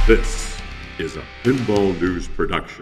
This is a Pinball News production.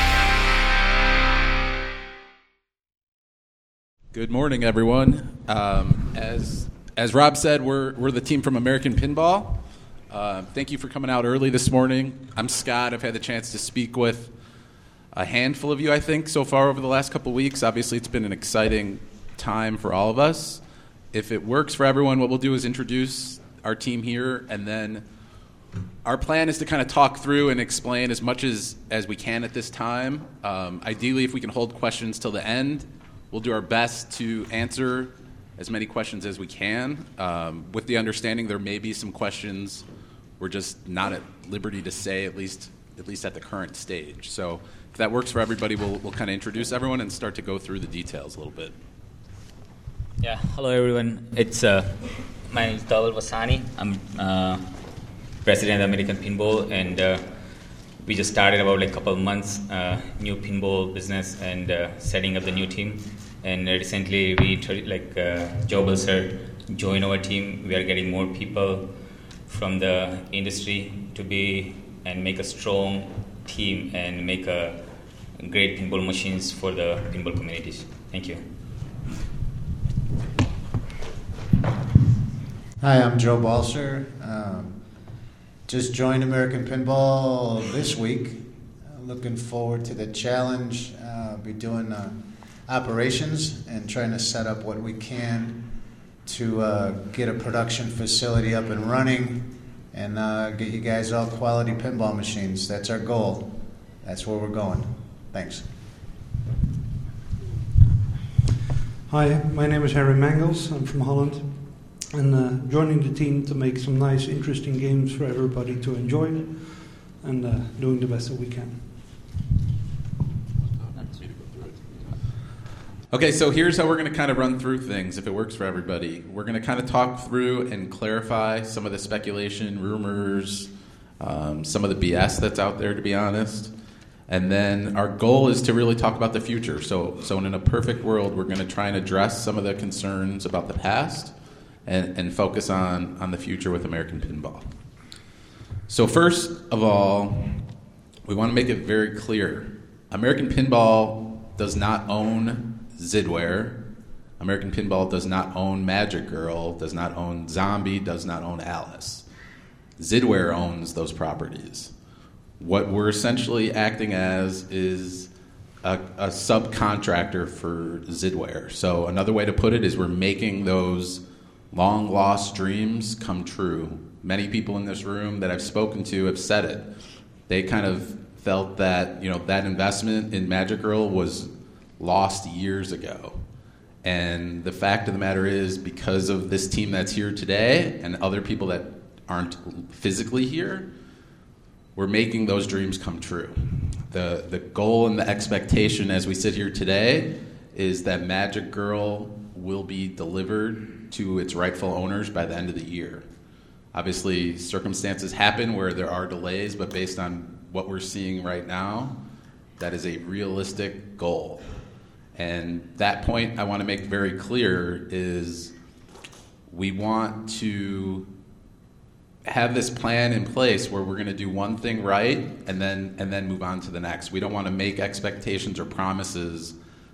Good morning, everyone. As Rob said, we're the team from American Pinball. Thank you for coming out early this morning. I'm Scott. I've had the chance to speak with a handful of you, I think, so far over the last couple of weeks. Obviously, it's been an exciting time for all of us. If it works for everyone, what we'll do is introduce our team here, and then our plan is to kind of talk through and explain as much as we can at this time. Ideally, if we can hold questions till the end, we'll do our best to answer as many questions as we can, with the understanding there may be some questions we're just not at liberty to say, at least at the current stage. So if that works for everybody, we'll kind of introduce everyone and start to go through the details a little bit. Yeah, hello everyone. It's my name is Dawal Vasani. I'm president of American Pinball, and we just started about a couple of months new pinball business and setting up the new team. And recently, Joe Balser joined our team. We are getting more people from the industry to be and make a strong team and make a great pinball machines for the pinball communities. Thank you. Hi, I'm Joe Balser. Just joined American Pinball this week. Looking forward to the challenge. Be doing operations and trying to set up what we can to get a production facility up and running and get you guys all quality pinball machines. That's our goal. That's where we're going. Thanks. Hi, my name is Harry Mangels. I'm from Holland. And joining the team to make some nice, interesting games for everybody to enjoy and doing the best that we can. Okay, so here's how we're going to kind of run through things, if it works for everybody. We're going to kind of talk through and clarify some of the speculation, rumors, some of the BS that's out there, to be honest. And then our goal is to really talk about the future. So in a perfect world, we're going to try and address some of the concerns about the past and focus on the future with American Pinball. So first of all, we want to make it very clear. American Pinball does not own Zidware. American Pinball does not own Magic Girl, does not own Zombie, does not own Alice. Zidware owns those properties. What we're essentially acting as is a subcontractor for Zidware. So another way to put it is we're making those long-lost dreams come true. Many people in this room that I've spoken to have said it. They kind of felt that, that investment in Magic Girl was lost years ago. And the fact of the matter is, because of this team that's here today and other people that aren't physically here, we're making those dreams come true. The goal and the expectation as we sit here today is that Magic Girl will be delivered to its rightful owners by the end of the year. Obviously, circumstances happen where there are delays, but based on what we're seeing right now, that is a realistic goal. And that point I want to make very clear is we want to have this plan in place where we're going to do one thing right and then move on to the next. We don't want to make expectations or promises,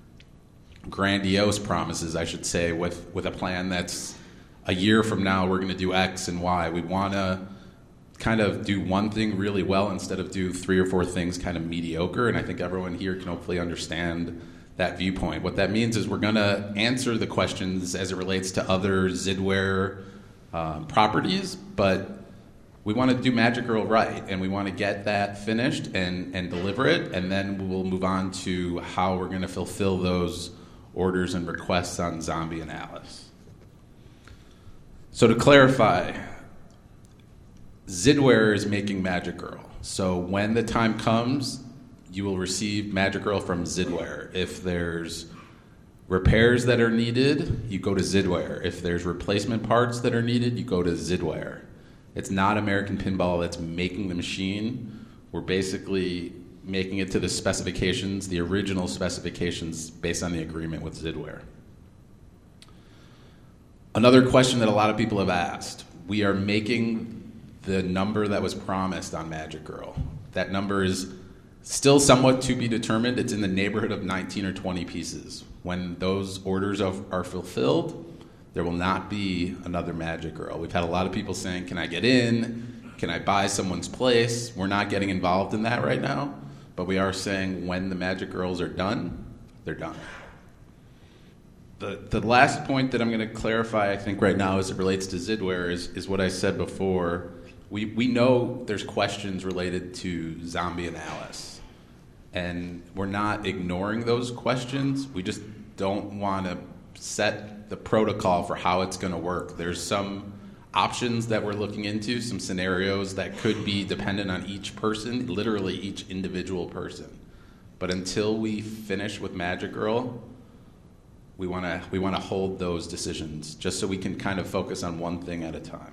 grandiose promises, I should say, with a plan that's a year from now we're going to do X and Y. We want to kind of do one thing really well instead of do 3 or 4 things kind of mediocre, and I think everyone here can hopefully understand that viewpoint. What that means is we're going to answer the questions as it relates to other Zidware properties, but we want to do Magic Girl right, and we want to get that finished and deliver it, and then we'll move on to how we're going to fulfill those orders and requests on Zombie and Alice. So to clarify, Zidware is making Magic Girl. So when the time comes, you will receive Magic Girl from Zidware. If there's repairs that are needed, you go to Zidware. If there's replacement parts that are needed, you go to Zidware. It's not American Pinball that's making the machine. We're basically making it to the specifications, the original specifications based on the agreement with Zidware. Another question that a lot of people have asked, we are making the number that was promised on Magic Girl. That number is still somewhat to be determined. It's in the neighborhood of 19 or 20 pieces. When those orders are fulfilled, there will not be another Magic Girl. We've had a lot of people saying, can I get in? Can I buy someone's place? We're not getting involved in that right now, but we are saying when the Magic Girls are done, they're done. The last point that I'm going to clarify, I think, right now as it relates to Zidware is what I said before. We know there's questions related to Zombie and Alice, and we're not ignoring those questions. We just don't want to set the protocol for how it's going to work. There's some options that we're looking into, some scenarios that could be dependent on each person, literally each individual person. But until we finish with Magic Girl, we want to hold those decisions just so we can kind of focus on one thing at a time.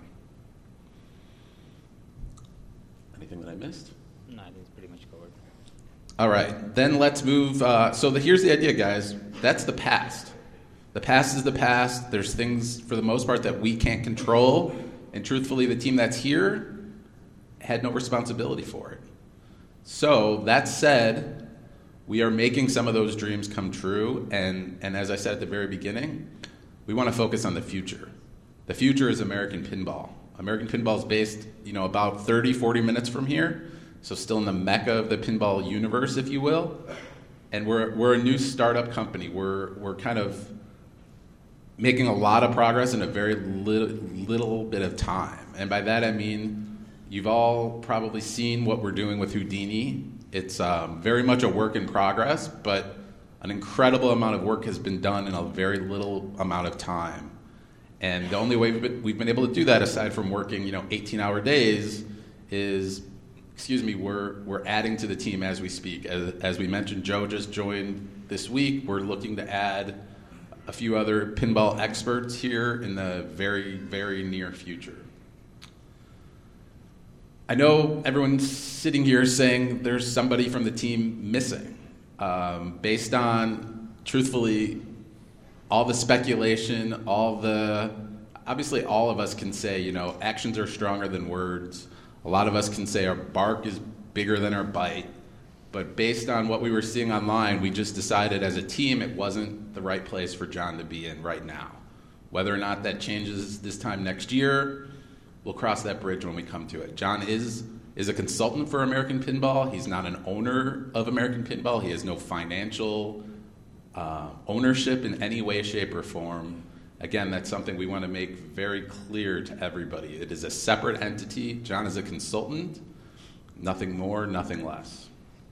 Anything that I missed? No, I think it's pretty much covered. All right, then let's move. Here's the idea, guys. That's the past. The past is the past. There's things, for the most part, that we can't control. And truthfully, the team that's here had no responsibility for it. So, that said, we are making some of those dreams come true. And as I said at the very beginning, we want to focus on the future. The future is American Pinball. American Pinball is based, about 30, 40 minutes from here. So still in the mecca of the pinball universe, if you will. And we're a new startup company. We're kind of making a lot of progress in a very little bit of time. And by that I mean, you've all probably seen what we're doing with Houdini. It's very much a work in progress, but an incredible amount of work has been done in a very little amount of time. And the only way we've been able to do that, aside from working 18-hour days, is we're adding to the team as we speak. As we mentioned, Joe just joined this week. We're looking to add a few other pinball experts here in the very, very near future. I know everyone's sitting here saying there's somebody from the team missing. Based on, truthfully, all the speculation, obviously all of us can say, actions are stronger than words. A lot of us can say our bark is bigger than our bite. But based on what we were seeing online, we just decided as a team it wasn't the right place for John to be in right now. Whether or not that changes this time next year, we'll cross that bridge when we come to it. John is a consultant for American Pinball. He's not an owner of American Pinball. He has no financial ownership in any way, shape, or form. Again, that's something we want to make very clear to everybody. It is a separate entity. John is a consultant, nothing more, nothing less.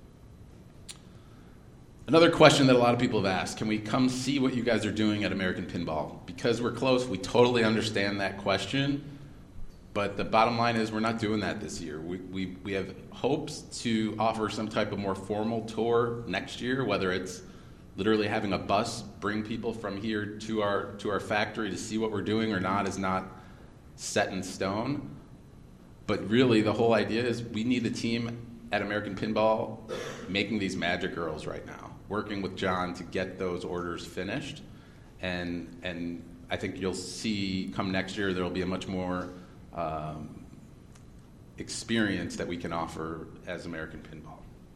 Another question that a lot of people have asked, can we come see what you guys are doing at American Pinball? Because we're close, we totally understand that question, but the bottom line is we're not doing that this year. We have hopes to offer some type of more formal tour next year, whether it's literally having a bus bring people from here to our factory to see what we're doing or not is not set in stone. But really, the whole idea is we need the team at American Pinball making these Magic Girls right now, working with John to get those orders finished. And I think you'll see come next year there will be a much more experience that we can offer as American Pinball.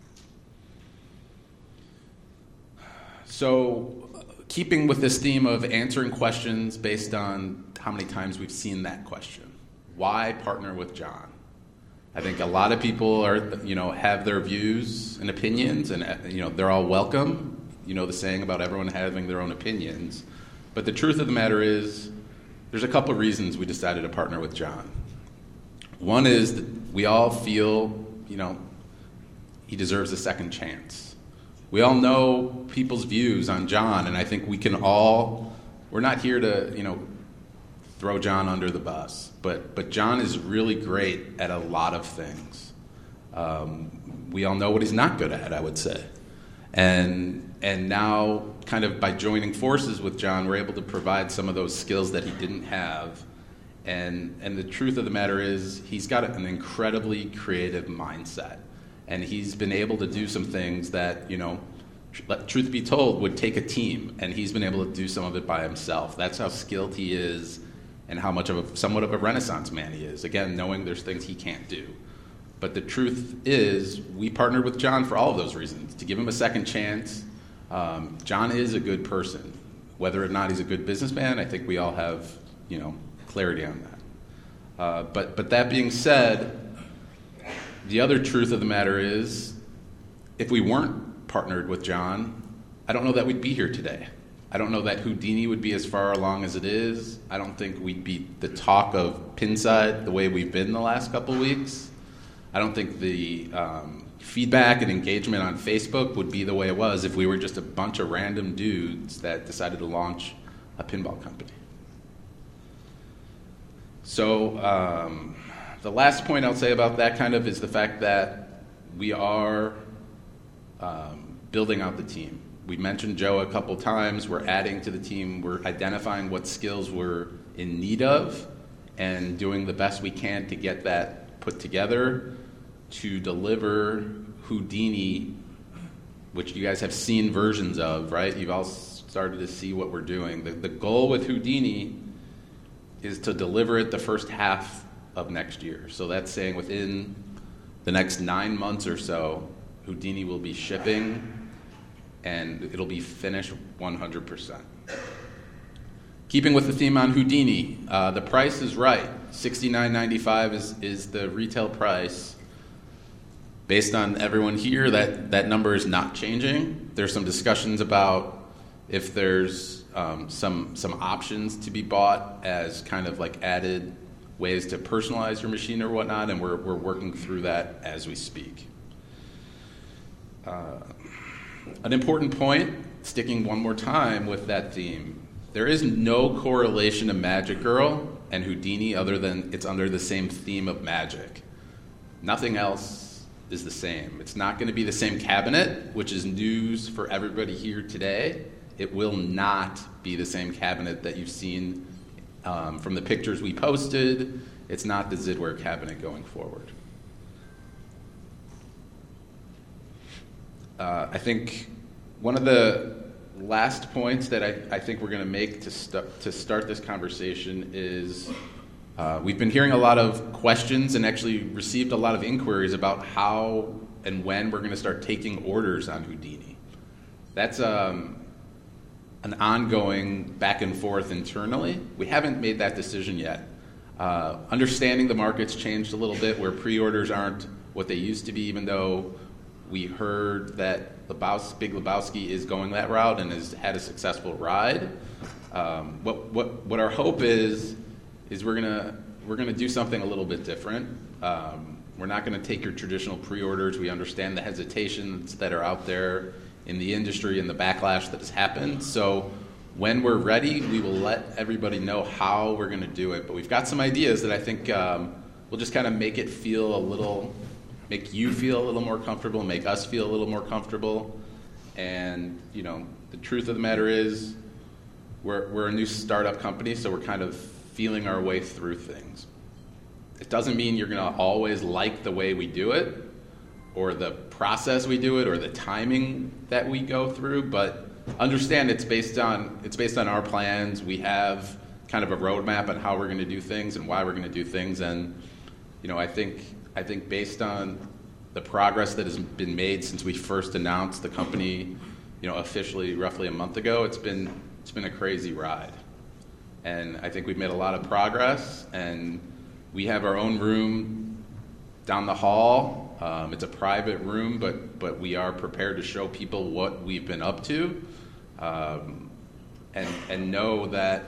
So, keeping with this theme of answering questions based on how many times we've seen that question, why partner with John? I think a lot of people have their views and opinions, and they're all welcome. The saying about everyone having their own opinions. But the truth of the matter is, there's a couple of reasons we decided to partner with John. One is that we all feel, he deserves a second chance. We all know people's views on John, and I think we can all, we're not here to, throw John under the bus, but John is really great at a lot of things. We all know what he's not good at, I would say. And now, kind of by joining forces with John, we're able to provide some of those skills that he didn't have. And the truth of the matter is, he's got an incredibly creative mindset. And he's been able to do some things that, truth be told, would take a team. And he's been able to do some of it by himself. That's how skilled he is and how much of somewhat of a Renaissance man he is. Again, knowing there's things he can't do. But the truth is, we partnered with John for all of those reasons, to give him a second chance. John is a good person. Whether or not he's a good businessman, I think we all have, clarity on that. But that being said, the other truth of the matter is, if we weren't partnered with John, I don't know that we'd be here today. I don't know that Houdini would be as far along as it is. I don't think we'd be the talk of Pinside the way we've been the last couple weeks. I don't think the feedback and engagement on Facebook would be the way it was if we were just a bunch of random dudes that decided to launch a pinball company. So the last point I'll say about that kind of is the fact that we are building out the team. We mentioned Joe a couple times. We're adding to the team. We're identifying what skills we're in need of and doing the best we can to get that put together to deliver Houdini, which you guys have seen versions of, right? You've all started to see what we're doing. The goal with Houdini is to deliver it the first half of next year. So that's saying within the next 9 months or so, Houdini will be shipping and it'll be finished 100%. Keeping with the theme on Houdini, the price is right. $69.95 is the retail price. Based on everyone here, that number is not changing. There's some discussions about if there's some options to be bought as kind of like added ways to personalize your machine or whatnot, and we're working through that as we speak. An important point, sticking one more time with that theme, there is no correlation to Magic Girl and Houdini other than it's under the same theme of magic. Nothing else is the same. It's not going to be the same cabinet, which is news for everybody here today. It will not be the same cabinet that you've seen from the pictures we posted. It's not the Zidware cabinet going forward. I think one of the last points that I think we're going to make to start this conversation is we've been hearing a lot of questions and actually received a lot of inquiries about how and when we're going to start taking orders on Houdini. That's an ongoing back and forth internally. We haven't made that decision yet. Understanding the market's changed a little bit where pre-orders aren't what they used to be, even though we heard that Big Lebowski is going that route and has had a successful ride. What our hope is we're gonna do something a little bit different. We're not going to take your traditional pre-orders. We understand the hesitations that are out there in the industry and the backlash that has happened. So when we're ready, we will let everybody know how we're going to do it. But we've got some ideas that I think will just kind of make you feel a little more comfortable, make us feel a little more comfortable. And, the truth of the matter is we're a new startup company, so we're kind of feeling our way through things. It doesn't mean you're going to always like the way we do it or the process we do it or the timing that we go through, but understand it's based on our plans. We have kind of a roadmap on how we're going to do things and why we're going to do things. And, I think based on the progress that has been made since we first announced the company, officially roughly a month ago, it's been a crazy ride. And I think we've made a lot of progress, and we have our own room down the hall. It's a private room, but we are prepared to show people what we've been up to, and know that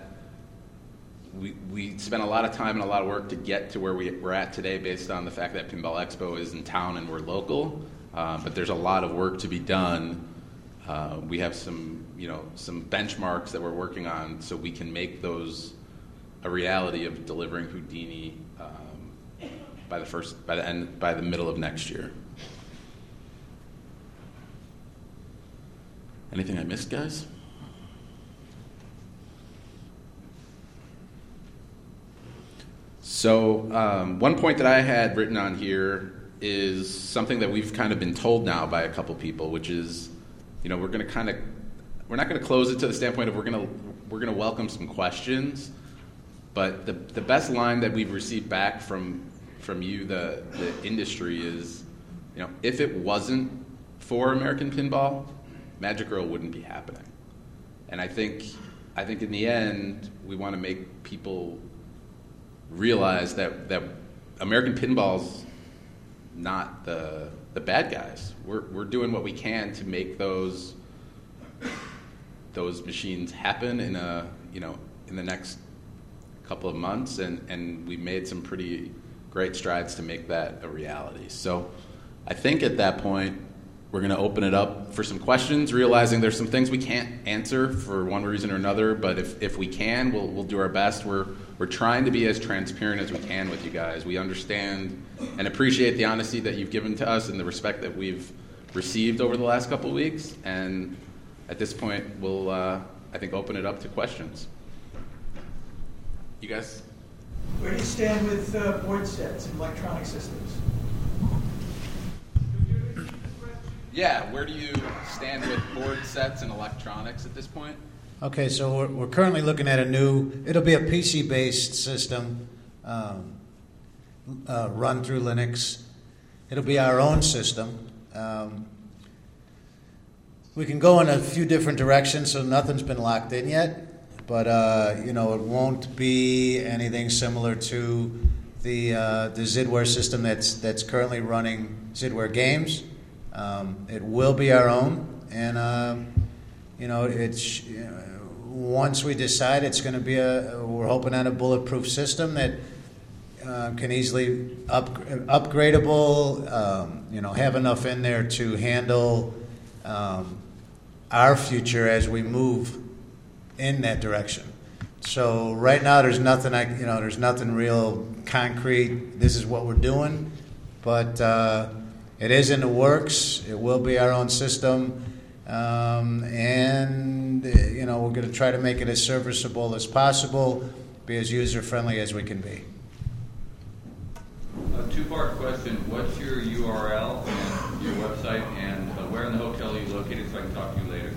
we spent a lot of time and a lot of work to get to where we're at today based on the fact that Pinball Expo is in town and we're local. But there's a lot of work to be done. We have some benchmarks that we're working on so we can make those a reality of delivering Houdini by the middle of next year. Anything I missed, guys? So one point that I had written on here is something that we've kind of been told now by a couple people, which is, we're not going to close it to the standpoint of we're going to welcome some questions, But the best line that we've received back from you, the industry, is, if it wasn't for American Pinball, Magic Girl wouldn't be happening. And I think in the end, we want to make people realize that American Pinball's not the bad guys. We're doing what we can to make those machines happen in the next couple of months, and we made some pretty great strides to make that a reality. So I think at that point, we're going to open it up for some questions, realizing there's some things we can't answer for one reason or another, but if we can, we'll do our best. We're trying to be as transparent as we can with you guys. We understand and appreciate the honesty that you've given to us and the respect that we've received over the last couple of weeks. And at this point, we'll, I think, open it up to questions. You guys? Where do you stand with board sets and electronic systems? Yeah, where do you stand with board sets and electronics at this point? Okay, so we're currently looking at it'll be a PC-based system run through Linux. It'll be our own system. We can go in a few different directions, so nothing's been locked in yet. But it won't be anything similar to the Zidware system that's currently running Zidware games. It will be our own, and it's once we decide, it's going to be we're hoping on a bulletproof system that can easily upgradable. Have enough in there to handle our future as we move in that direction. So right now, there's nothing there's nothing real concrete. This is what we're doing, but it is in the works. It will be our own system, and we're going to try to make it as serviceable as possible, be as user friendly as we can be. A two-part question: what's your URL and your website, and where in the hotel are you located, so I can talk to you later?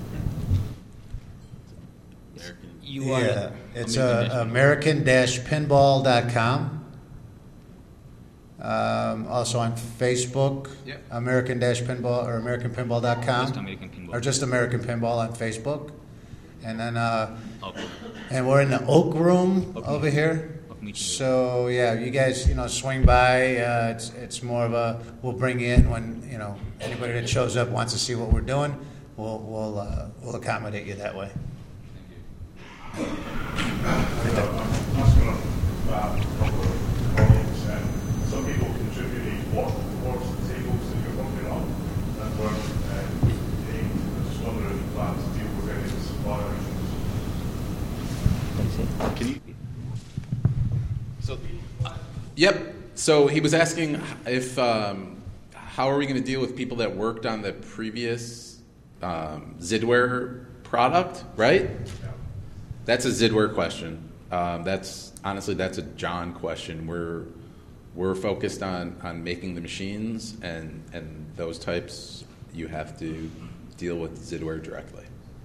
Yeah, it's American-Pinball.com. Also on Facebook, Yep. American-Pinball or AmericanPinball.com. Just American Pinball. Or just American Pinball on Facebook. And then Okay. and we're in the Oak Room over here. So yeah, you guys, swing by. It's more of we'll bring you in when anybody that shows up wants to see what we're doing. We'll accommodate you that way. Thank you. Some people contributed what towards the tables that you're working on and weren't paying. I just wonder if you plan to deal with any of the supplier issues. Can you? Yep. So he was asking if how are we going to deal with people that worked on the previous Zidware product, right? Yeah. That's a Zidware question. That's a John question. We're focused on making the machines, and those types you have to deal with Zidware directly.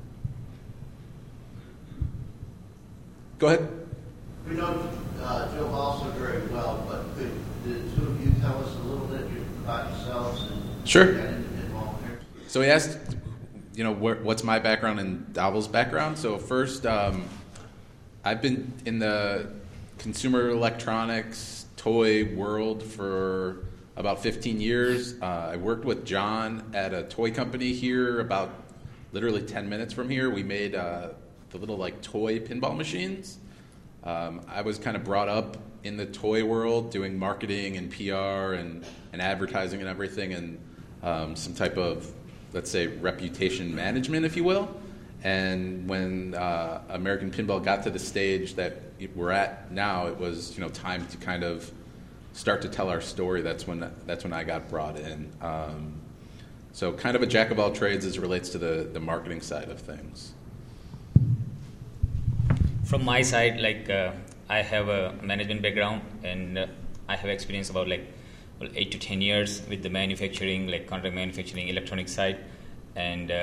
Go ahead. We know Joe Balser very well, but could the two of you tell us a little bit about yourselves and Sure. get into pinball here? So he asked, what's my background and Davel's background. So first, I've been in the consumer electronics toy world for about 15 years. I worked with John at a toy company here about literally 10 minutes from here. We made the little toy pinball machines. I was kind of brought up in the toy world doing marketing and PR and advertising and everything, and some type of, let's say, reputation management, if you will. And when American Pinball got to the stage that we're at now, it was time to kind of start to tell our story. That's when I got brought in. So kind of a jack of all trades as it relates to the marketing side of things. From my side, I have a management background, and I have experience about 8 to 10 years with the manufacturing, contract manufacturing, electronic side, and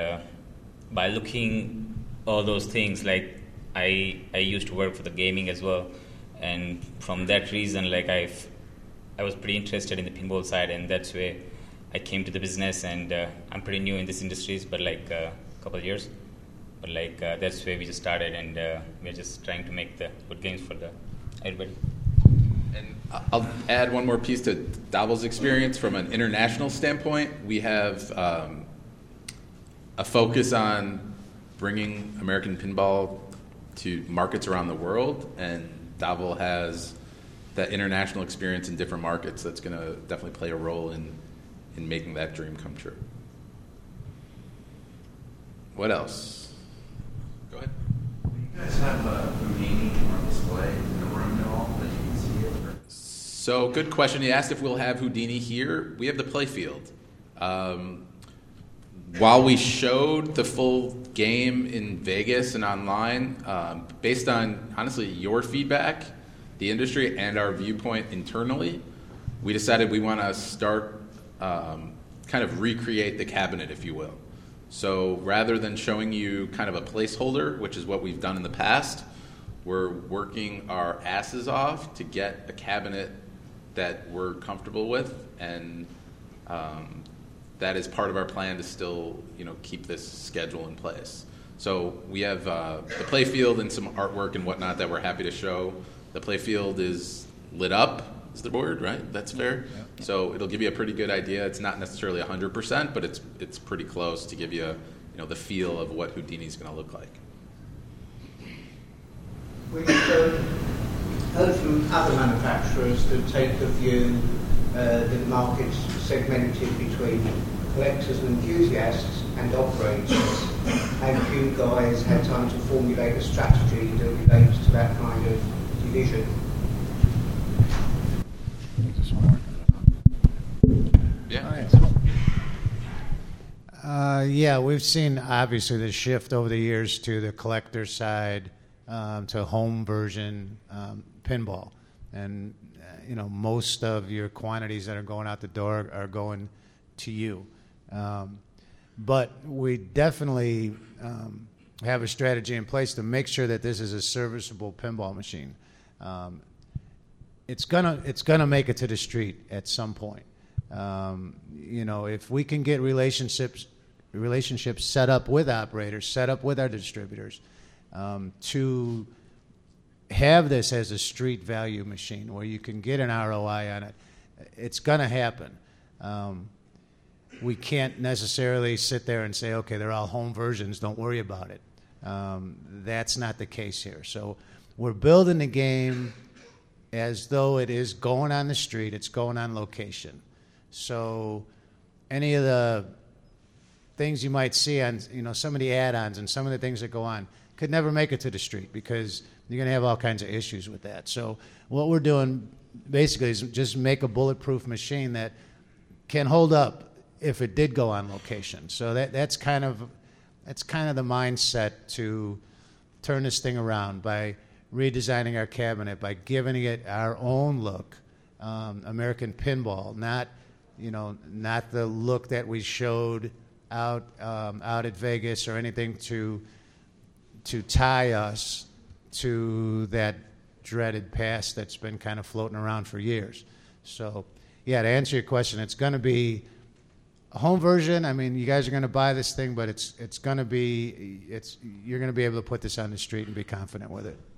by looking all those things, I used to work for the gaming as well, and from that reason, like I was pretty interested in the pinball side, and that's where I came to the business. And I'm pretty new in this industry, but like a couple of years. But like that's where we just started, and we're just trying to make the good games for everybody. And I'll add one more piece to Dhaval's experience from an international standpoint. We have a focus on bringing American pinball to markets around the world, and Dhaval has that international experience in different markets that's going to definitely play a role in making that dream come true. What else? Go ahead. Do you guys have a Houdini on display in the room at all that you can see it? So, good question. You asked if we'll have Houdini here. We have the playfield. While we showed the full game in Vegas and online, based on, honestly, your feedback, the industry, and our viewpoint internally, we decided we want to start kind of recreate the cabinet, if you will. So rather than showing you kind of a placeholder, which is what we've done in the past, we're working our asses off to get a cabinet that we're comfortable with, and that is part of our plan to still, keep this schedule in place. So we have the play field and some artwork and whatnot that we're happy to show. The play field is lit up, is the word, right? That's fair? Yeah. So it'll give you a pretty good idea. It's not necessarily 100%, but it's pretty close to give you, the feel of what Houdini's going to look like. We've heard from other manufacturers that take the view that the market's segmented between collectors and enthusiasts and operators, and you guys had time to formulate a strategy that relates to that kind of division. Yeah, we've seen obviously the shift over the years to the collector side, to home version pinball, and most of your quantities that are going out the door are going to you. But we definitely have a strategy in place to make sure that this is a serviceable pinball machine. It's gonna make it to the street at some point. If we can get relationships set up with operators, set up with our distributors, to have this as a street value machine where you can get an ROI on it, it's going to happen. We can't necessarily sit there and say, okay, they're all home versions, don't worry about it. That's not the case here. So we're building the game as though it is going on the street, it's going on location. So any of the things you might see on, some of the add-ons and some of the things that go on could never make it to the street because you're going to have all kinds of issues with that. So what we're doing basically is just make a bulletproof machine that can hold up if it did go on location. So that's kind of the mindset to turn this thing around by redesigning our cabinet, by giving it our own look, American pinball, not the look that we showed out at Vegas or anything to tie us to that dreaded past that's been kind of floating around for years. So, yeah, to answer your question, it's going to be a home version. I mean, you guys are going to buy this thing, but you're going to be able to put this on the street and be confident with it.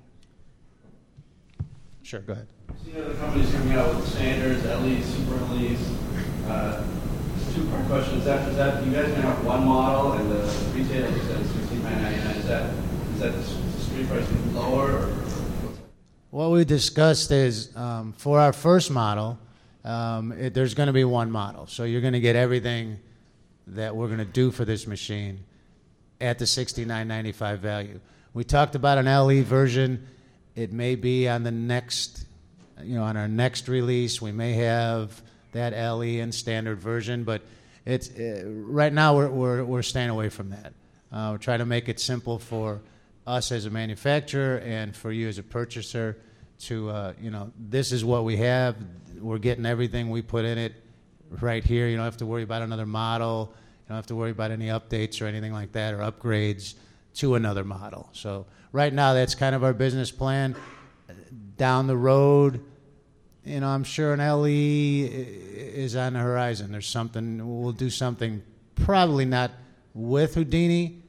Sure, go ahead. So, the company's coming out with standards, LEs, super LEs. Two-part question. Is that you guys going to have one model and the retail is $16,999? Is that the street price going to be lower? Or? What we discussed is for our first model, there's going to be one model. So you're going to get everything that we're going to do for this machine at the $69.95 value. We talked about an LE version. It may be on the next, on our next release. We may have that LE and standard version, but it's right now we're staying away from that. We're trying to make it simple for us as a manufacturer and for you as a purchaser to, this is what we have. We're getting everything we put in it right here. You don't have to worry about another model. You don't have to worry about any updates or anything like that or upgrades to another model. So right now that's kind of our business plan. down the road, I'm sure an LE is on the horizon. There's something, we'll do something probably not with Houdini,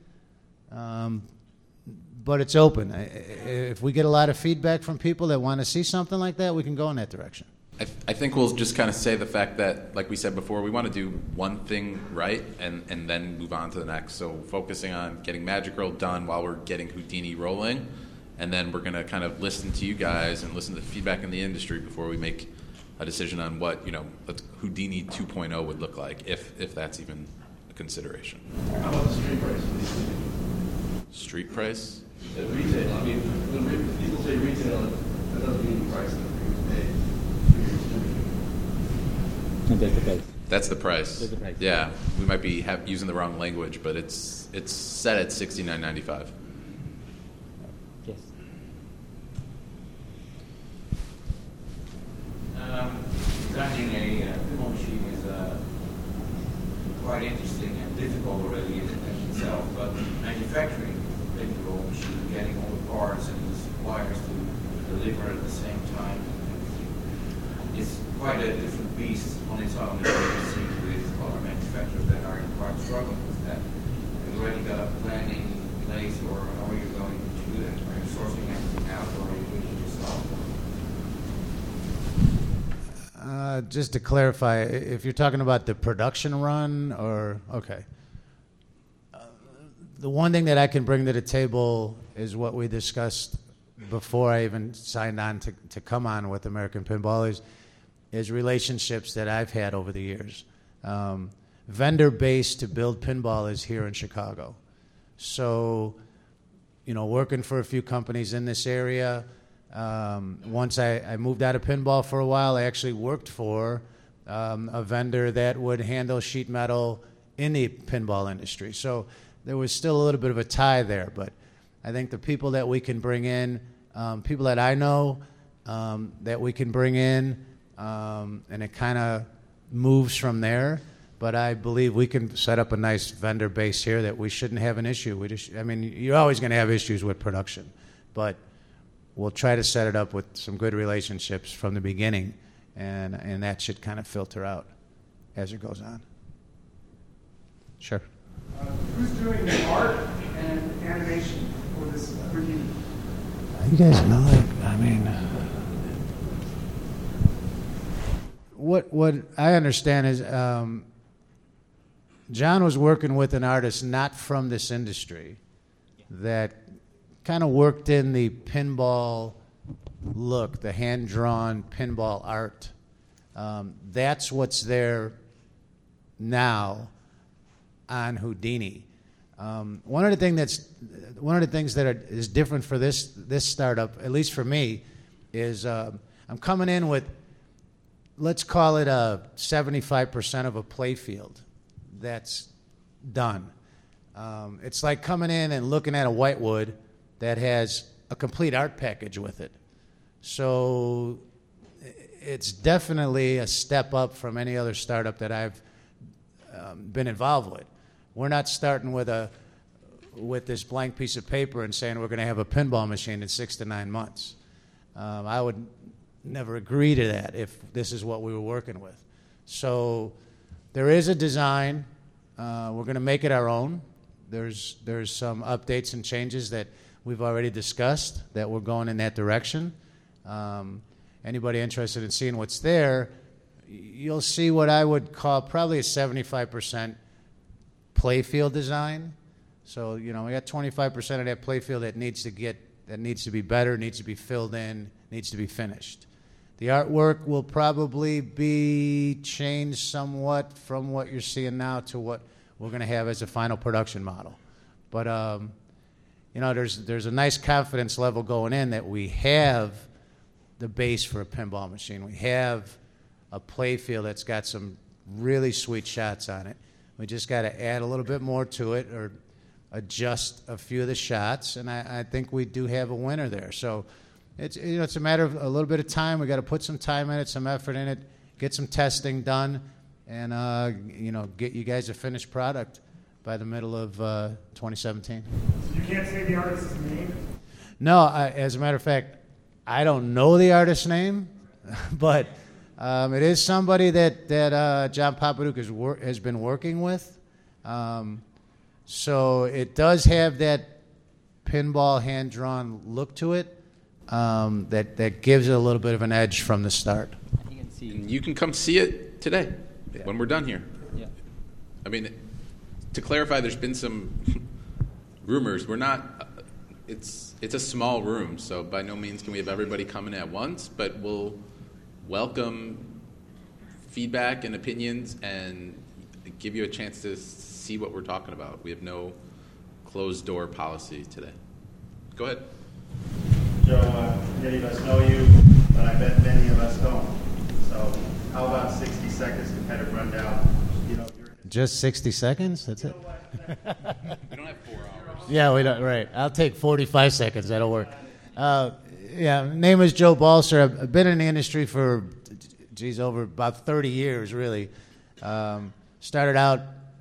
but it's open. If we get a lot of feedback from people that want to see something like that, we can go in that direction. I think we'll just kind of say the fact that, like we said before, we want to do one thing right and then move on to the next. So focusing on getting Magic Girl done while we're getting Houdini rolling, and then we're going to kind of listen to you guys and listen to the feedback in the industry before we make a decision on what Houdini 2.0 would look like, if that's even a consideration. How about the street price? Street price? The retail. I mean, when people say retail, that doesn't mean the price that they pay. That's the price. That's the price. That's the price. Yeah, we might be using the wrong language, but it's set at $69.95. Yes. Designing a pinball machine is quite interesting and difficult already in itself, but manufacturing a pinball machine, getting all the parts and the suppliers to deliver at the same time, it's quite a different beast on its own, as you can see with other manufacturers that are quite struggling with that. Have you already got a plan in place, or how are you going to do that? Are you sourcing everything out, or are you doing it yourself? Just to clarify, if you're talking about the production run, or okay. The one thing that I can bring to the table is what we discussed before I even signed on to come on with American Pinball is relationships that I've had over the years. Vendor base to build pinball is here in Chicago. So, working for a few companies in this area. Once I moved out of pinball for a while, I actually worked for a vendor that would handle sheet metal in the pinball industry. So there was still a little bit of a tie there. But I think the people that we can bring in, people that I know that we can bring in, and it kind of moves from there. But I believe we can set up a nice vendor base here that we shouldn't have an issue. You're always going to have issues with production, but we'll try to set it up with some good relationships from the beginning, and that should kind of filter out as it goes on. Sure. Who's doing the art and animation for this Houdini? You guys know, what I understand is John was working with an artist not from this industry that kind of worked in the pinball look, the hand-drawn pinball art. That's what's there now on Houdini. One of the things that is different for this startup, at least for me, is I'm coming in with, let's call it a 75% of a play field that's done. It's like coming in and looking at a whitewood that has a complete art package with it. So it's definitely a step up from any other startup that I've been involved with. We're not starting with this blank piece of paper and saying we're going to have a pinball machine in 6 to 9 months. I would never agree to that if this is what we were working with. So there is a design. We're going to make it our own. There's some updates and changes that we've already discussed that we're going in that direction. Anybody interested in seeing what's there, you'll see what I would call probably a 75% playfield design. So, we got 25% of that playfield that needs to be better, needs to be filled in, needs to be finished. The artwork will probably be changed somewhat from what you're seeing now to what we're going to have as a final production model. But, there's a nice confidence level going in that we have the base for a pinball machine. We have a play field that's got some really sweet shots on it. We just got to add a little bit more to it or adjust a few of the shots, and I think we do have a winner there. So it's a matter of a little bit of time. We got to put some time in it, some effort in it, get some testing done, and get you guys a finished product by the middle of 2017. So you can't say the artist's name? No, as a matter of fact, I don't know the artist's name, but it is somebody that John Papaduke has been working with. So it does have that pinball hand-drawn look to it that gives it a little bit of an edge from the start. You can come see it today when we're done here. Yeah. I mean, to clarify, there's been some rumors. We're not. It's a small room, so by no means can we have everybody coming at once. But we'll welcome feedback and opinions and give you a chance to see what we're talking about. We have no closed door policy today. Go ahead. Joe, many of us know you, but I bet many of us don't. So how about 60 seconds to kind of run down, Just 60 seconds? That's it? We don't have 4 hours. Yeah, we don't. Right. I'll take 45 seconds. That'll work. Name is Joe Balser. I've been in the industry for, over about 30 years, really. Started out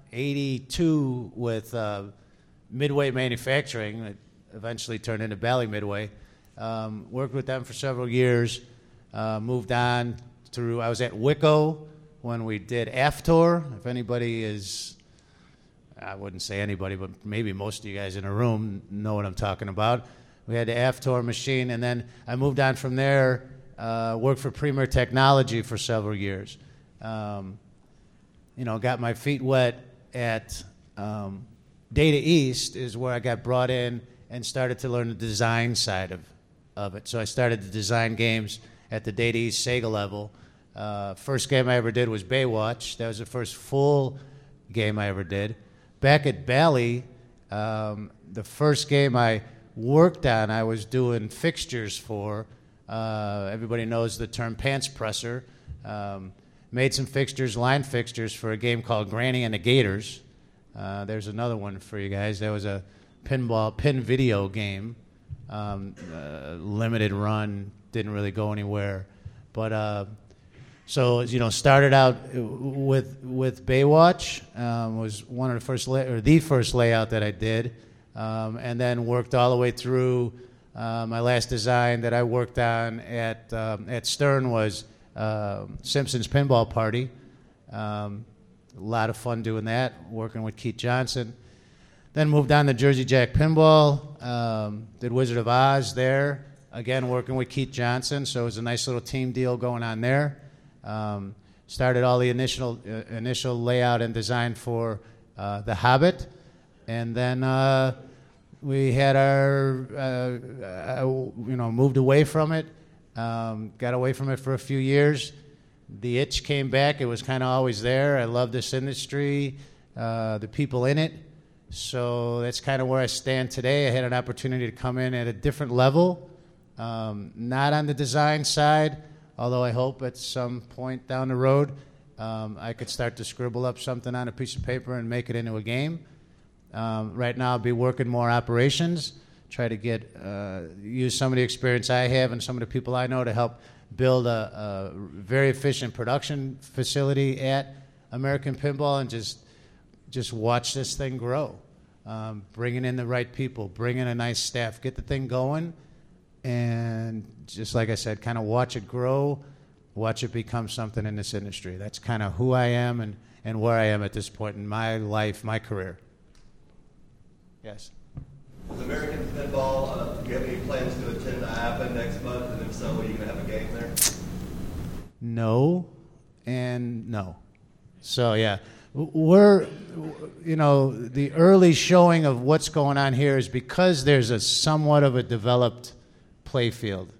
82 with Midway Manufacturing. It eventually turned into Bally Midway. Worked with them for several years. Moved on through, I was at Wicco when we did AFTOR. If anybody is, I wouldn't say anybody, but maybe most of you guys in the room know what I'm talking about. We had the AFTOR machine, and then I moved on from there, worked for Premier Technology for several years. Got my feet wet at Data East is where I got brought in and started to learn the design side of it. So I started to design games at the Data East Sega level. First game I ever did was Baywatch. That was the first full game I ever did. Back at Bally, the first game I worked on, I was doing fixtures for. Everybody knows the term pants presser. Made some fixtures, line fixtures, for a game called Granny and the Gators. There's another one for you guys. That was a pin video game. Limited run, didn't really go anywhere. But started out with Baywatch. Was one of the first the first layout that I did, and then worked all the way through. My last design that I worked on at Stern was Simpsons Pinball Party. A lot of fun doing that, working with Keith Johnson. Then moved on to Jersey Jack Pinball. Did Wizard of Oz there. Again, working with Keith Johnson, so it was a nice little team deal going on there. Started all the initial layout and design for The Hobbit, and then we had moved away from it. Got away from it for a few years. The itch came back. It was kind of always there. I love this industry, the people in it. So that's kind of where I stand today. I had an opportunity to come in at a different level, not on the design side, although I hope at some point down the road I could start to scribble up something on a piece of paper and make it into a game. Right now I'll be working more operations, try to use some of the experience I have and some of the people I know to help build a very efficient production facility at American Pinball and just watch this thing grow. Bringing in the right people, bringing a nice staff, get the thing going, and just like I said, kind of watch it grow, watch it become something in this industry. That's kind of who I am and where I am at this point in my life, my career. Yes? Is American Pinball, do you have any plans to attend IAAPA next month? And if so, are you going to have a game there? No and no. So, yeah. We're, the early showing of what's going on here is because there's a somewhat of a developed play field.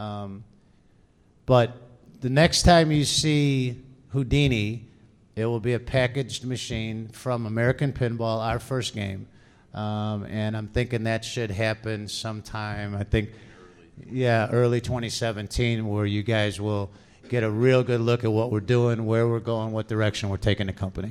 But the next time you see Houdini, it will be a packaged machine from American Pinball, our first game. And I'm thinking that should happen sometime, early 2017, where you guys will get a real good look at what we're doing, where we're going, what direction we're taking the company.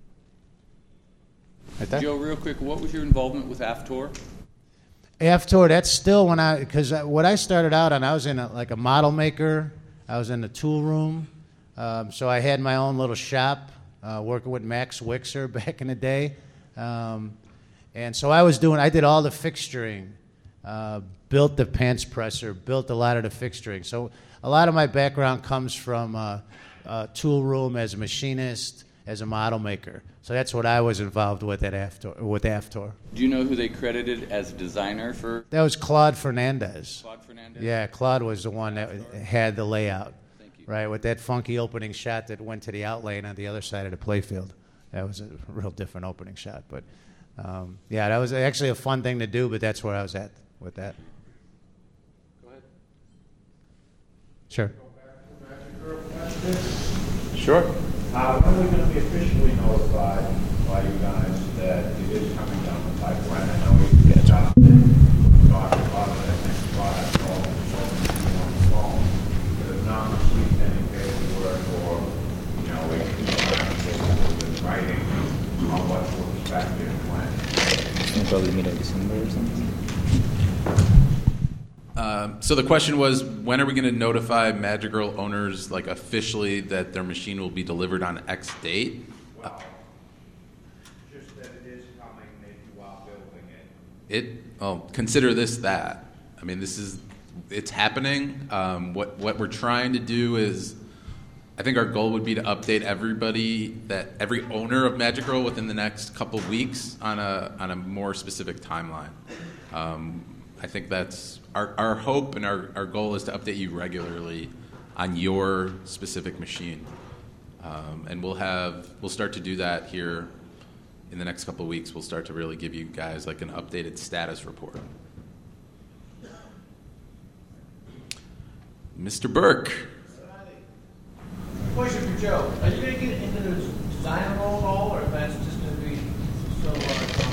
Right, Joe, real quick, what was your involvement with AFTOR? AFTOR, that's still because what I started out on, I was in a model maker. I was in the tool room. So I had my own little shop working with Max Wixer back in the day. And so I did all the fixturing, built the pants presser, built a lot of the fixturing. So a lot of my background comes from tool room as a machinist, as a model maker. So that's what I was involved with at AFTOR. Do you know who they credited as designer for? That was Claude Fernandez. Claude Fernandez? Yeah, Claude was the one that had the layout. Thank you. Right, with that funky opening shot that went to the out lane on the other side of the playfield. That was a real different opening shot. But, yeah, that was actually a fun thing to do, but that's where I was at with that. Go ahead. Sure. Sure. When are we going to be officially notified by you guys that it is coming down the pipeline? I know we talked about it at next product, all the phone, but have not received any paperwork or, we can writing on what to expect and when. Probably mid of December or something. So the question was, when are we going to notify Magic Girl owners, like, officially that their machine will be delivered on X date? Well, just that it is coming, maybe while building it. Consider this that. I mean, it's happening. What we're trying to do is, I think our goal would be to update every owner of Magic Girl within the next couple weeks on a more specific timeline. I think that's our hope, and our goal is to update you regularly on your specific machine. And we'll start to do that here in the next couple of weeks. We'll start to really give you guys like an updated status report. Mr. Burke. Question for Joe. Are you going to get into the designer role at all, or that's just going to be so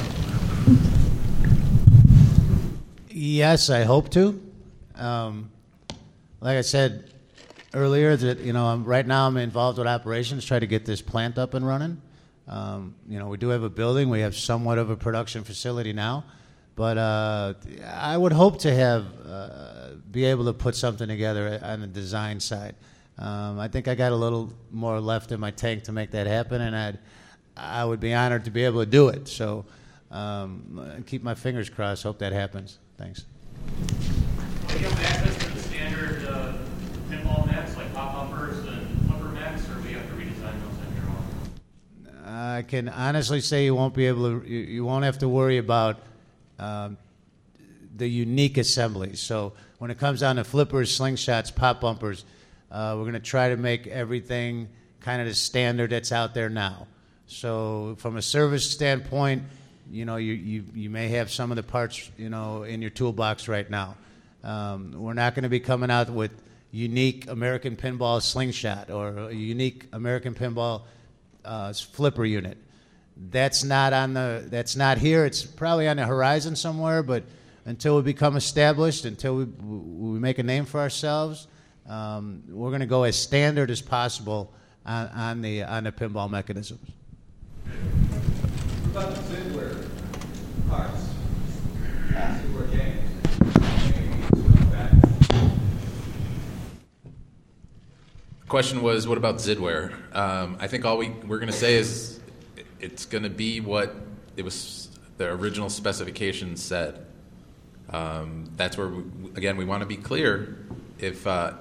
Yes, I hope to. Like I said earlier, that right now I'm involved with operations, try to get this plant up and running. We do have a building. We have somewhat of a production facility now, but I would hope to be able to put something together on the design side. I think I got a little more left in my tank to make that happen, and I would be honored to be able to do it. So keep my fingers crossed. Hope that happens. Thanks. Do you have access to the standard pinball mechs like pop bumpers and flipper mechs, or do we have to redesign those on your own? I can honestly say you won't be able to. You won't have to worry about the unique assemblies. So when it comes down to flippers, slingshots, pop bumpers, we're going to try to make everything kind of the standard that's out there now. So from a service standpoint, you may have some of the parts, in your toolbox right now. We're not going to be coming out with unique American Pinball slingshot or a unique American Pinball flipper unit. That's not here. It's probably on the horizon somewhere, but until we become established, until we make a name for ourselves, we're going to go as standard as possible on the pinball mechanisms. What about the Zidware parts? Zidware games. The question was, what about Zidware? I think all we're going to say is it's going to be what it was the original specification said. That's where, we want to be clear. If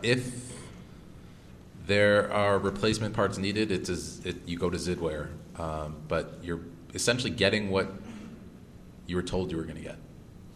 there are replacement parts needed, you go to Zidware. But you're essentially getting what you were told you were going to get.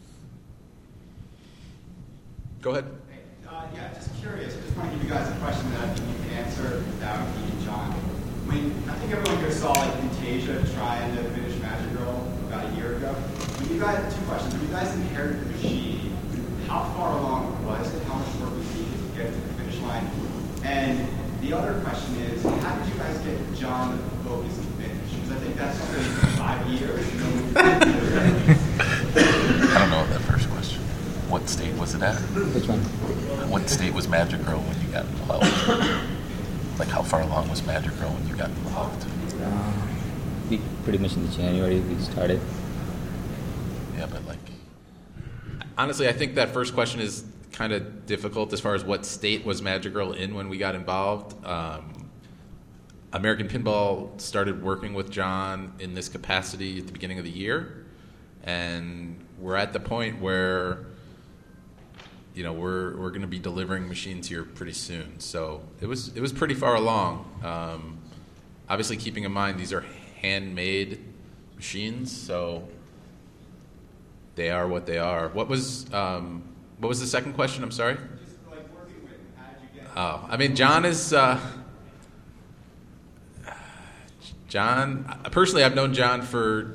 Go ahead. Yeah, just curious. I just want to give you guys a question that I think you can answer without being John. I think everyone here saw Fantasia trying to finish Magic Girl about a year ago. When you guys, two questions. When you guys inherited the machine, how far along was it? How much work was needed to get to the finish line? And the other question is, how did you guys get John to focus and finish? Because I think that's something 5 years. I don't know that first question. What state was it at? Which one? What state was Magic Girl when you got involved? Like, how far along was Magic Girl when you got involved? We pretty much in January we started. Yeah, but honestly, I think that first question is kind of difficult as far as what state was Magic Girl in when we got involved. American Pinball started working with John in this capacity at the beginning of the year, and we're at the point where we're going to be delivering machines here pretty soon. So it was pretty far along. Obviously, keeping in mind these are handmade machines, so they are what they are. What was the second question? I'm sorry. Just like working with him, how did you get? Oh, I mean, John is. John, personally, I've known John for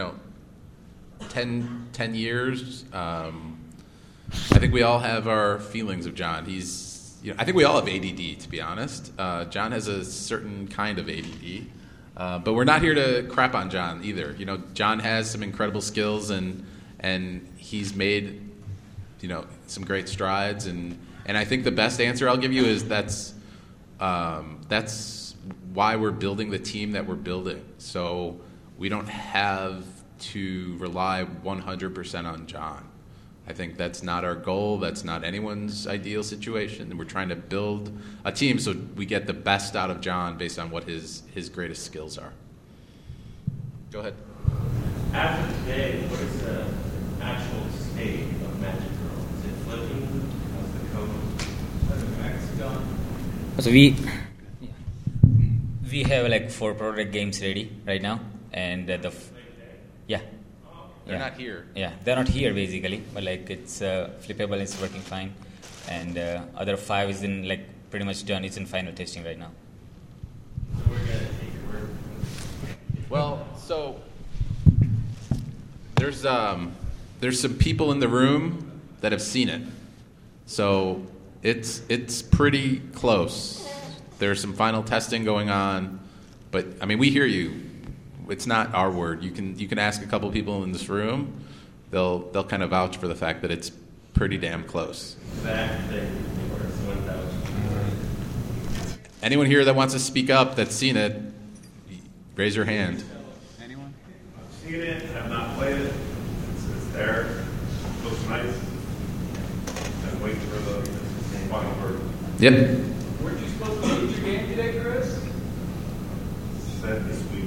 10 years. I think we all have our feelings of John. I think we all have ADD, to be honest. John has a certain kind of ADD, but we're not here to crap on John either. John has some incredible skills, and he's made some great strides, and I think the best answer I'll give you is that's why we're building the team that we're building. So we don't have to rely 100% on John. I think that's not our goal. That's not anyone's ideal situation. And we're trying to build a team so we get the best out of John based on what his greatest skills are. Go ahead. After today, what is the actual state of Magic Girl? Is it flipping? How's the code? So we have like 4 product games ready right now, and They're not here. Yeah, they're not here basically, but like it's flippable, it's working fine, and other 5 is in pretty much done. It's in final testing right now. So we're gonna take your word. Well, so there's some people in the room that have seen it, so it's pretty close. There's some final testing going on, but I mean, we hear you. It's not our word. You can ask a couple people in this room. They'll kind of vouch for the fact that it's pretty damn close. Anyone here that wants to speak up that's seen it, raise your hand. Anyone? I've seen it. I've not played it. It's there. It looks nice. I'm waiting for the final version. Yep. Weren't you supposed to meet your game today, Chris? Said this week.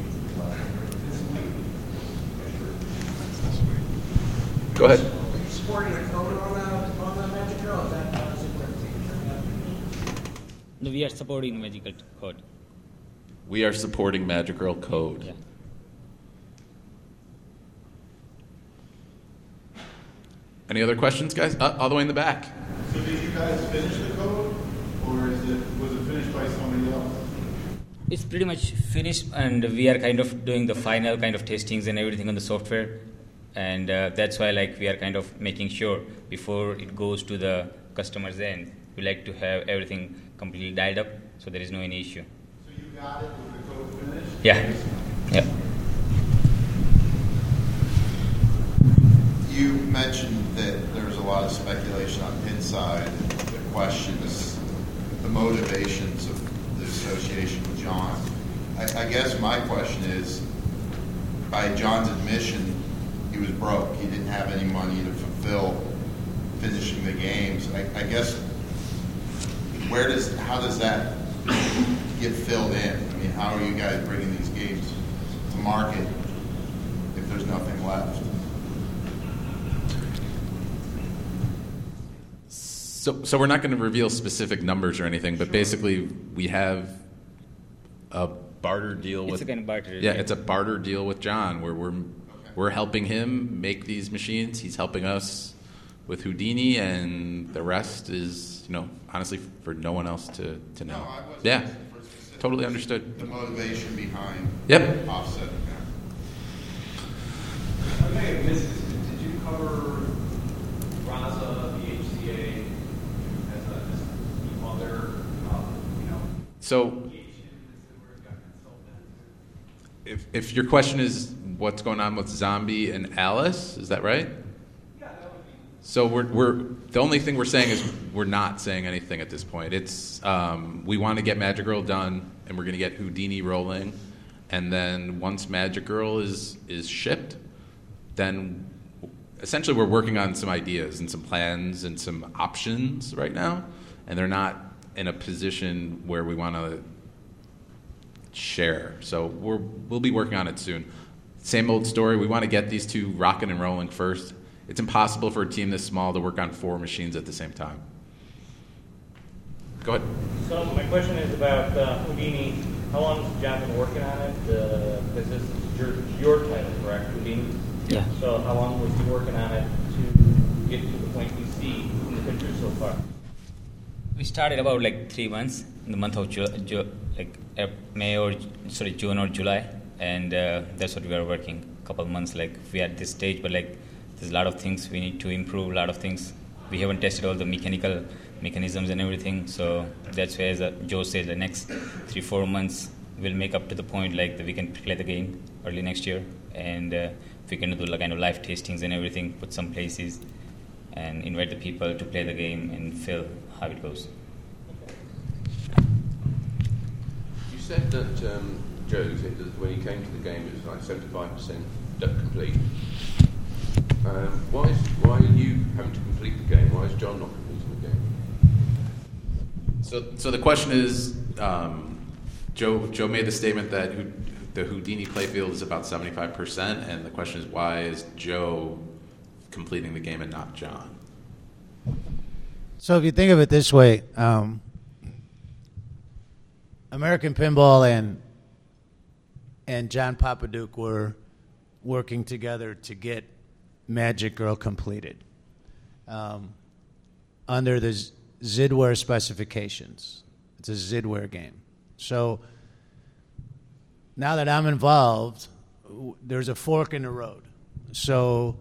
Go ahead. Are you supporting a code on that Magic Girl? Is that how does it work? No, we are supporting Magical Code. We are supporting Magic Girl code. Yeah. Any other questions, guys? All the way in the back. So did you guys finish the code, or was it finished by somebody else? It's pretty much finished, and we are kind of doing the final kind of testings and everything on the software, and that's why we are kind of making sure before it goes to the customer's end, we like to have everything completely dialed up, so there is no any issue. So you got it with the code finished? Yeah. Yeah. You mentioned that there was a lot of speculation on Pinside. The question is the motivations of the association with John. I guess my question is, by John's admission, he was broke. He didn't have any money to fulfill finishing the games. I guess how does that get filled in? I mean, how are you guys bringing these games to market if there's nothing left? So we're not going to reveal specific numbers or anything, but basically we have a barter deal with. It's a kind of barter. Yeah, it's a barter deal with John where we're helping him make these machines. He's helping us with Houdini, and the rest is honestly for no one else to know. No, I wasn't. Yeah, totally understood. The motivation behind offsetting that. I may have missed this. Did you cover Raza, the HCA, as other, So, if your question is what's going on with Zombie and Alice, is that right? So we're the only thing we're saying is we're not saying anything at this point. It's we want to get Magic Girl done, and we're going to get Houdini rolling, and then once Magic Girl is shipped, then essentially we're working on some ideas and some plans and some options right now, and they're not in a position where we want to share. So we'll be working on it soon. Same old story. We want to get these two rocking and rolling first, it's impossible for a team this small to work on 4 machines at the same time. Go ahead. So my question is about Houdini. How long has John been working on it? This is your title, correct, Houdini? Yeah. So how long was he working on it to get to the point we see in the picture so far? We started about like 3 months in the month of June or July, and that's what we were working. A couple of months, like we are at this stage, but like there's a lot of things we need to improve. A lot of things we haven't tested all the mechanical mechanisms and everything. So that's why, as Joe said, the next 3-4 months we'll make up to the point like that we can play the game early next year, and we can do like kind of live tastings and everything, put some places, and invite the people to play the game and feel how it goes. You said that Joe said that when he came to the game it was like 75% complete. Why are you having to complete the game? Why is John not completing the game? So the question is, Joe made the statement that the Houdini playfield is about 75%, and the question is, why is Joe completing the game and not John? So if you think of it this way, American Pinball and John Papaduke were working together to get Magic Girl completed under the Zidware specifications. It's a Zidware game. So now that I'm involved, there's a fork in the road. So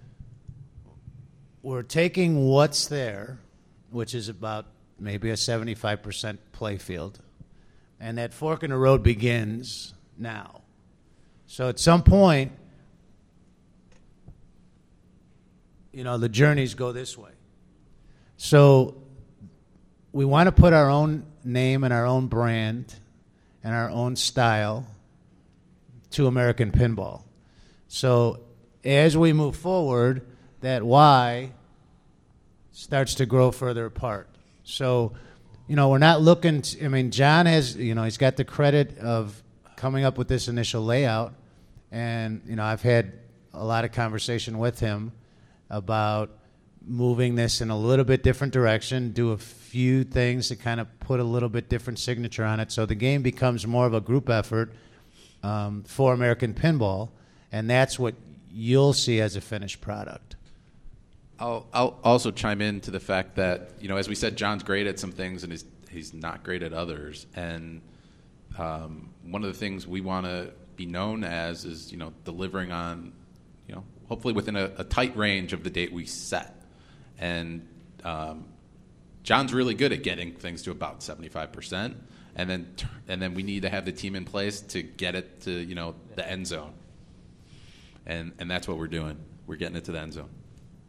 we're taking what's there, which is about maybe a 75% playfield, and that fork in the road begins now. So at some point, the journeys go this way. So we want to put our own name and our own brand and our own style to American Pinball. So as we move forward, that Y starts to grow further apart. So, we're not looking John has, he's got the credit of coming up with this initial layout, and, I've had a lot of conversation with him about moving this in a little bit different direction, do a few things to kind of put a little bit different signature on it, so the game becomes more of a group effort for American Pinball, and that's what you'll see as a finished product. I'll also chime in to the fact that, as we said, John's great at some things and he's not great at others, and one of the things we want to be known as is, delivering on, hopefully within a tight range of the date we set. And John's really good at getting things to about 75%, and then we need to have the team in place to get it to the end zone. And that's what we're doing. We're getting it to the end zone.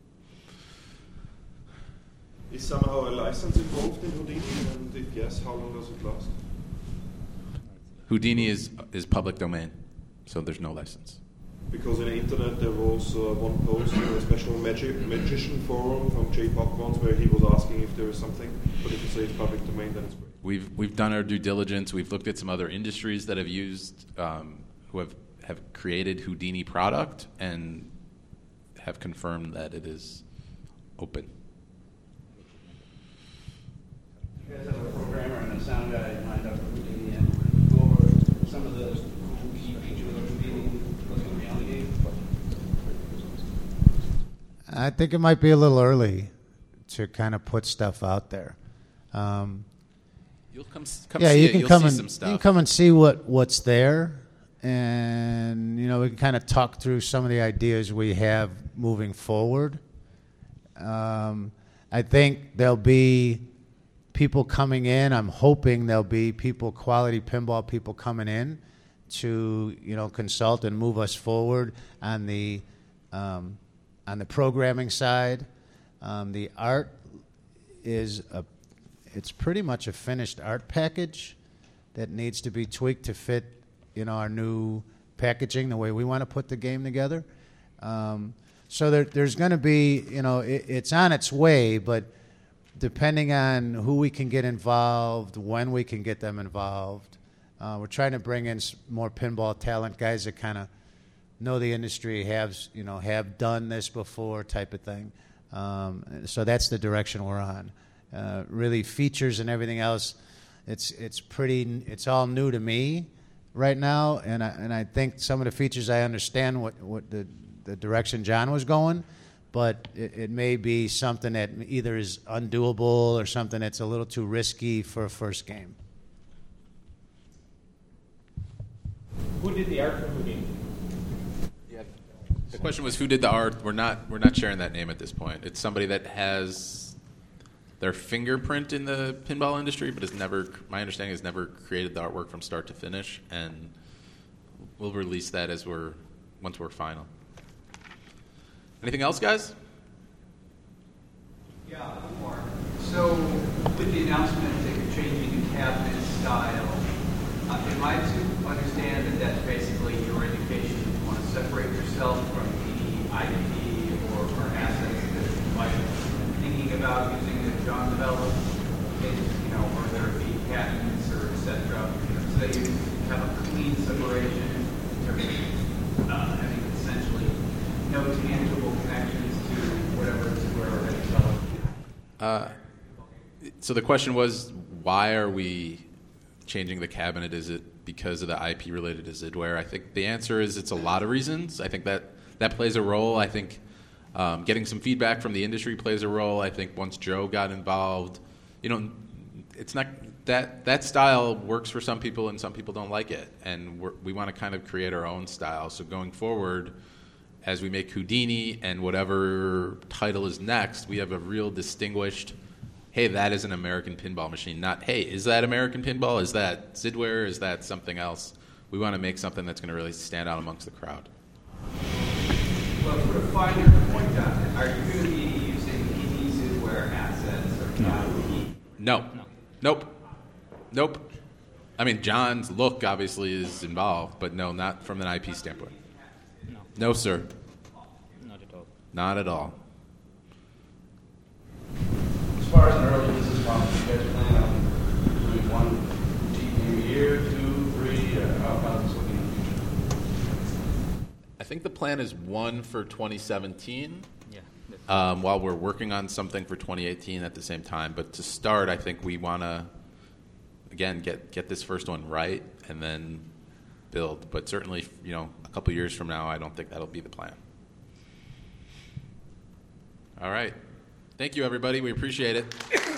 Is somehow a license involved in Houdini, and if yes, how long does it last? Houdini is public domain, so there's no license. Because on the internet there was one post in a special magician forum from Jay Buck once where he was asking if there is something, but if you say it's public domain, then it's great. We've done our due diligence. We've looked at some other industries that have used, who have created Houdini product and have confirmed that it is open. You guys have a programmer and a sound guy lined up for Houdini, and go over some of the key features of Houdini, what's going to be on the game. I think it might be a little early to kind of put stuff out there. You'll come yeah, see you it. can You'll come see and some stuff. you can come and see what's there, and we can kind of talk through some of the ideas we have moving forward. I think there'll be people coming in. I'm hoping there'll be quality pinball people coming in to consult and move us forward on the programming side. The art it's pretty much a finished art package that needs to be tweaked to fit our new packaging, the way we want to put the game together. So there's going to be it's on its way, but depending on who we can get involved, when we can get them involved, we're trying to bring in more pinball talent, guys that kind of know the industry, have done this before type of thing. So that's the direction we're on. Really, features and everything else, it's all new to me right now, and I think some of the features I understand what the direction John was going, but it may be something that either is undoable or something that's a little too risky for a first game. Who did the art for Houdini? Yeah. The question was who did the art. We're not sharing that name at this point. It's somebody that has their fingerprint in the pinball industry, but my understanding has never created the artwork from start to finish, and we'll release that once we're final. Anything else, guys? Yeah, one more. So, with the announcement that you're changing the cabinet style, am I to understand that that's basically your indication you want to separate yourself from any IP or assets that you might be thinking about using that John developed, whether it be patents or et cetera, so that you have a clean separation in terms of having essentially no tangible connections to whatever Sidware has developed? So the question was, why are we changing the cabinet? Is it because of the IP related to Sidware? I think the answer is it's a lot of reasons. I think that plays a role. I think getting some feedback from the industry plays a role. I think once Joe got involved, it's not that style works for some people and some people don't like it, and we want to kind of create our own style. So going forward, as we make Houdini and whatever title is next, we have a real distinguished, hey, that is an American pinball machine, not, hey, is that American pinball? Is that Sidware? Is that something else? We want to make something that's going to really stand out amongst the crowd. Well, to refine your point on it, are you going to be using any Sidware assets or not? No. Nope. I mean, John's look obviously is involved, but no, not from an IP standpoint. No, sir. Not at all. Not at all. As far as an early business model, do you guys plan on doing one game a year, 2, 3, or how is this looking in the future? I think the plan is one for 2017. Yeah. While we're working on something for 2018 at the same time. But to start, I think we want to, again, get this first one right and then build. But certainly, a couple years from now, I don't think that'll be the plan. All right. Thank you, everybody. We appreciate it.